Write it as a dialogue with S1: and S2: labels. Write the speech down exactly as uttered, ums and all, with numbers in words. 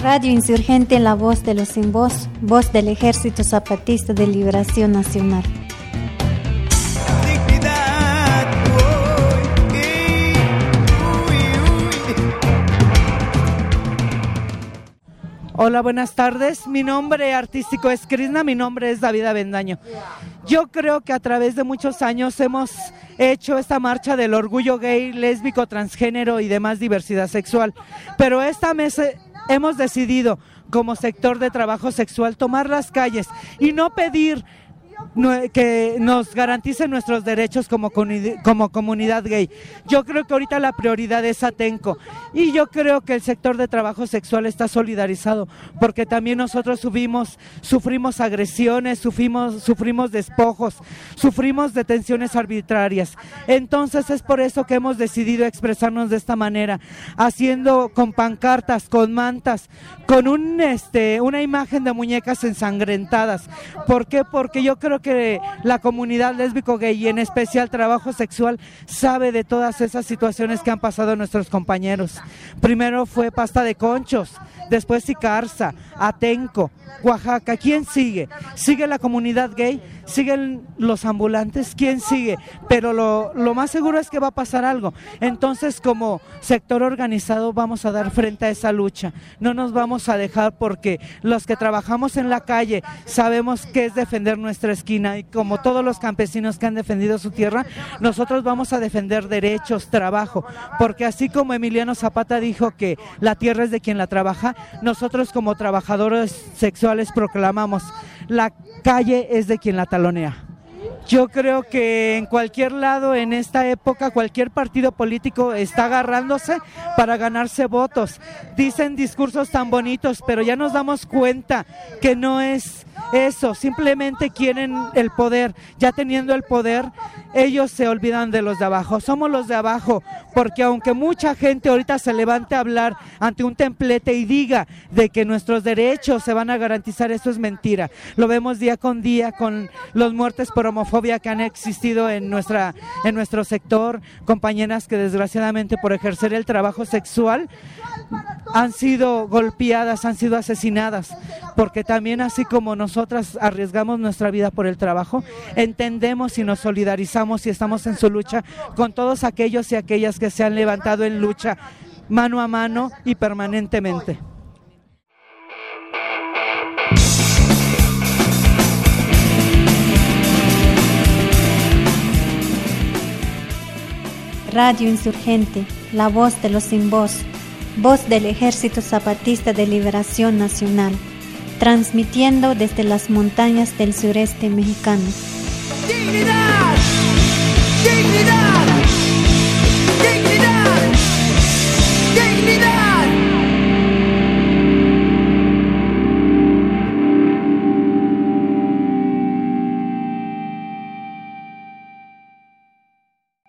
S1: Radio Insurgente, la voz de los sin voz, voz del Ejército Zapatista de Liberación Nacional.
S2: Hola, buenas tardes. Mi nombre artístico es Krishna, mi nombre es David Avendaño. Yo creo que a través de muchos años hemos hecho esta marcha del orgullo gay, lésbico, transgénero y demás diversidad sexual, pero esta mes hemos decidido como sector de trabajo sexual tomar las calles y no pedir que nos garanticen nuestros derechos como, como comunidad gay. Yo creo que ahorita la prioridad es Atenco y yo creo que el sector de trabajo sexual está solidarizado porque también nosotros sufrimos, sufrimos agresiones, sufrimos, sufrimos despojos, sufrimos detenciones arbitrarias. Entonces es por eso que hemos decidido expresarnos de esta manera, haciendo con pancartas, con mantas, con un, este, una imagen de muñecas ensangrentadas. ¿Por qué? Porque yo creo Creo que la comunidad lésbico gay y en especial trabajo sexual sabe de todas esas situaciones que han pasado nuestros compañeros. Primero fue Pasta de Conchos, después Icarza, Atenco, Oaxaca. ¿Quién sigue? ¿Sigue la comunidad gay? ¿Siguen los ambulantes? ¿Quién sigue? Pero lo, lo más seguro es que va a pasar algo. Entonces, como sector organizado vamos a dar frente a esa lucha. No nos vamos a dejar porque los que trabajamos en la calle sabemos que es defender nuestra esquina y como todos los campesinos que han defendido su tierra, nosotros vamos a defender derechos, trabajo, porque así como Emiliano Zapata dijo que la tierra es de quien la trabaja, nosotros como trabajadores sexuales proclamamos la calle es de quien la talonea. Yo creo que en cualquier lado en esta época cualquier partido político está agarrándose para ganarse votos. Dicen discursos tan bonitos, pero ya nos damos cuenta que no es eso, simplemente quieren el poder. Ya teniendo el poder, ellos se olvidan de los de abajo. Somos los de abajo, porque aunque mucha gente ahorita se levante a hablar ante un templete y diga de que nuestros derechos se van a garantizar, eso es mentira. Lo vemos día con día con los muertes por homofobia que han existido en nuestra en nuestro sector, compañeras que desgraciadamente por ejercer el trabajo sexual han sido golpeadas, han sido asesinadas, porque también así como nosotras arriesgamos nuestra vida por el trabajo, entendemos y nos solidarizamos y estamos en su lucha con todos aquellos y aquellas que se han levantado en lucha mano a mano y permanentemente.
S1: Radio Insurgente, la voz de los sin voz, voz del Ejército Zapatista de Liberación Nacional, transmitiendo desde las montañas del sureste mexicano. ¡Dignidad! ¡Dignidad!